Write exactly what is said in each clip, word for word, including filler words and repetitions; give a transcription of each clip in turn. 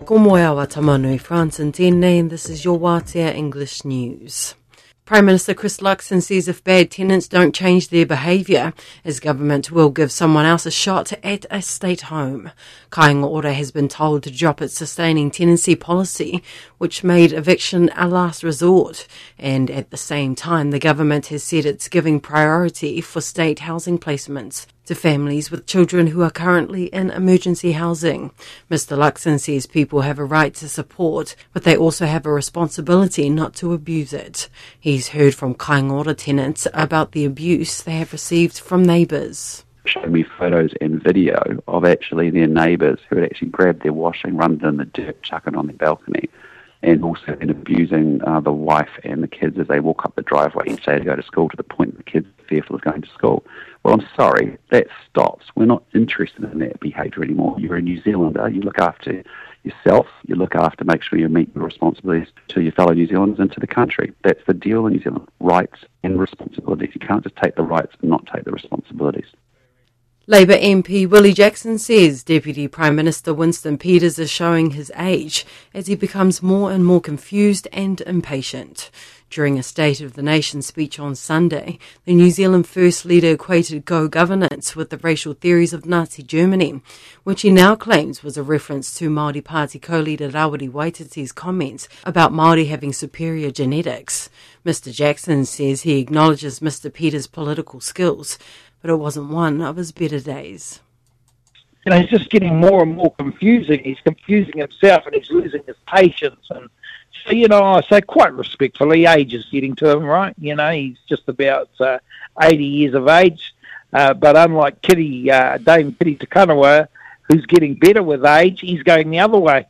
Ko moe awa tamanui, France and tēnei, and this is your Wātea English News. Prime Minister Chris Luxon says if bad tenants don't change their behaviour, his government will give someone else a shot at a state home. Kāinga Ora has been told to drop its sustaining tenancy policy, which made eviction a last resort. And at the same time, the government has said it's giving priority for state housing placements to families with children who are currently in emergency housing. Mister Luxon says people have a right to support, but they also have a responsibility not to abuse it. He's heard from Kāinga Ora tenants about the abuse they have received from neighbours. Showed me photos and video of actually their neighbours who had actually grabbed their washing, run it in the dirt, chuck it on their balcony, and also been abusing uh, the wife and the kids as they walk up the driveway each day to go to school, to the point that the kids are fearful of going to school. Well, I'm sorry, that stops. We're not interested in that behaviour anymore. You're a New Zealander. You look after yourself. You look after, make sure you meet your responsibilities to your fellow New Zealanders and to the country. That's the deal in New Zealand, rights and responsibilities. You can't just take the rights and not take the responsibilities. Labour M P Willie Jackson says Deputy Prime Minister Winston Peters is showing his age as he becomes more and more confused and impatient. During a State of the Nation speech on Sunday, the New Zealand First Leader equated Go governance with the racial theories of Nazi Germany, which he now claims was a reference to Māori Party co-leader Rawiri Waititi's comments about Māori having superior genetics. Mister Jackson says he acknowledges Mister Peters' political skills, but it wasn't one of his better days. You know, he's just getting more and more confusing. He's confusing himself and he's losing his patience. And so, you know, I say quite respectfully, age is getting to him, right? You know, he's just about uh, eighty years of age. Uh, but unlike Kitty, uh, Dame Kitty Takanawa, who's getting better with age, he's going the other way.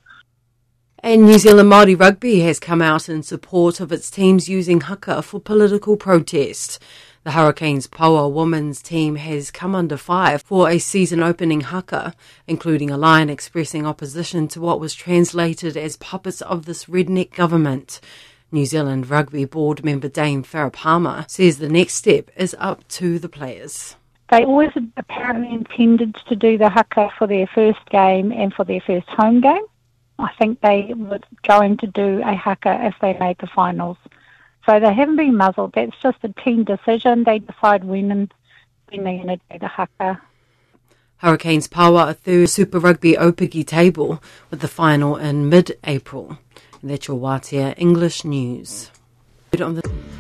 And New Zealand Māori Rugby has come out in support of its teams using haka for political protest. The Hurricanes Poa women's team has come under fire for a season-opening haka, including a line expressing opposition to what was translated as puppets of this redneck government. New Zealand Rugby Board member Dame Farah Palmer says the next step is up to the players. They always apparently intended to do the haka for their first game and for their first home game. I think they were going to do a haka if they made the finals. So they haven't been muzzled. That's just a team decision. They decide when and when they're going to do the haka. Hurricanes power a third Super Rugby Opigi table with the final in mid-April. And that's your Wātea English News. On the